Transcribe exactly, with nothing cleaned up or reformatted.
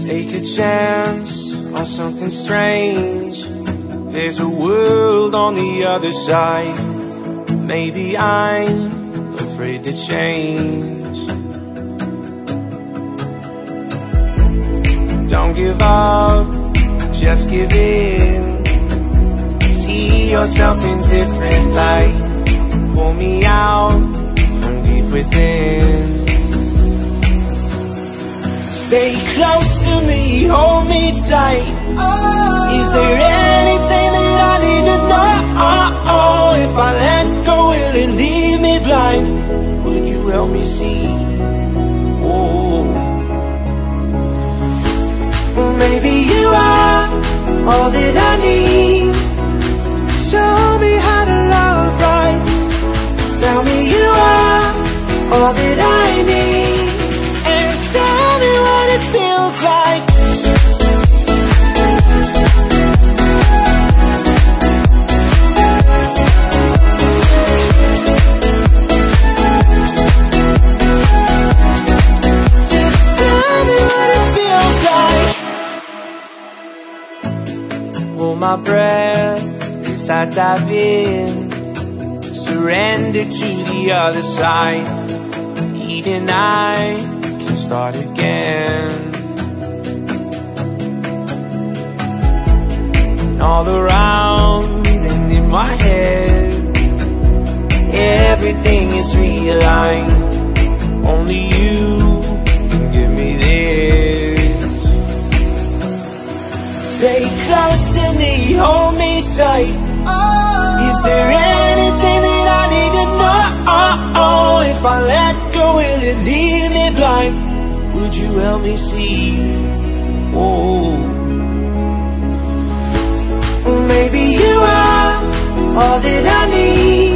Take a chance on something strange. There's a world on the other side. Maybe I'm afraid to change. Don't give up, just give in. See yourself in different light. Pull me out from deep within. Stay close to me, hold me tight. Oh. Is there anything that I need to know? Oh, if I let go, will it leave me blind? Would you help me see? Oh, maybe you are all that I need. Show me how to love right. Tell me you are all that I need. And tell me what it feels like. Just tell me what it feels like. Hold my breath as I dive in. Surrender to the other side. Even I can start again. And all around and in my head, everything is realigned. Only you can give me this. Stay close to me, hold me tight. Oh. Is there anything that I need to know? Oh, if I let go, will it leave me blind? Would you help me see? Oh, maybe you are all that I need.